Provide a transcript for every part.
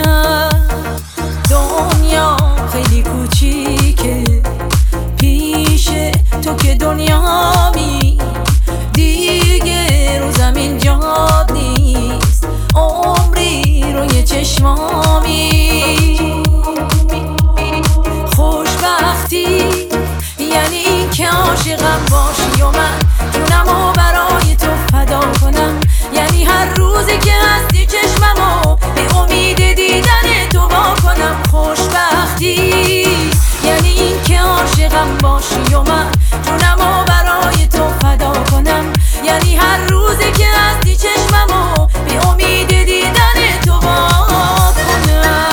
کنم. دنیا خیلی کوچیکه پیش تو که دنیامی، دیگه رو زمین جاد نیست، عمری روی چشمامی. خوشبختی یعنی این که عاشقم باشی و من جونمو برای تو فدا کنم، یعنی هر روزی که هستی چشممو به امید دیدن تو وا کنم. خوشبختی یعنی این که عاشقم باشی و من جونمو برای تو فدا کنم، یعنی هر روزی که هستی چشممو به امید دیدن تو وا کنم.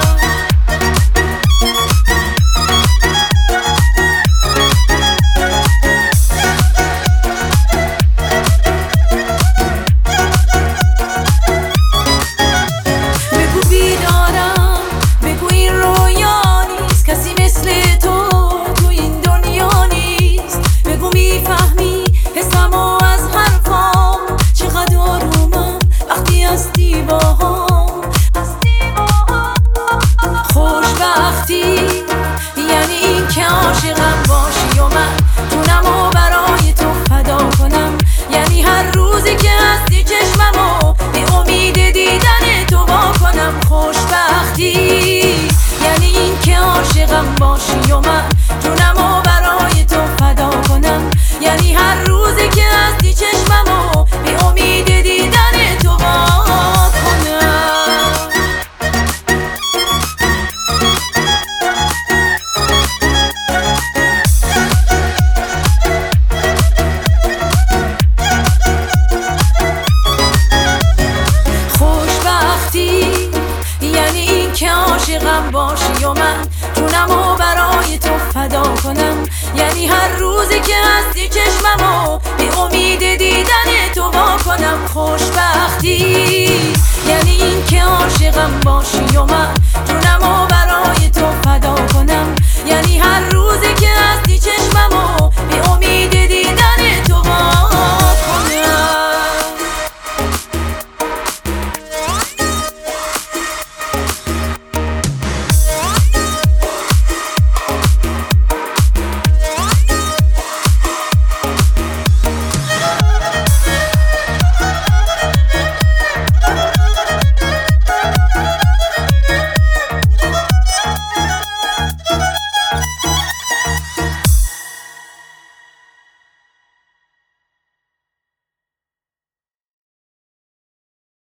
بگو بیدارم، بگو این رویا نیست، کسی مثل تو تو این دنیا نیست. بگو میفهمی حسمو از حرفام، چقدر آرومم وقتی هستی باهام. خوشبختی یعنی این که عاشقم باشی و من جونمو برای تو فدا کنم، یعنی هر روزی که هستی چشممو به امید دیدن تو وا کنم. خوشبختی یعنی این که عاشقم باشی و من جونمو برای تو فدا کنم، یعنی هر روزی که هستی چشممو به امید دیدن تو وا کنم. خوشبختی یعنی این که عاشقم باشی و من جونمو برای تو فدا کنم، یعنی هر روزی که هستی چشممو به امید دیدن تو وا کنم. خوشبختی یعنی این که عاشقم باشی و من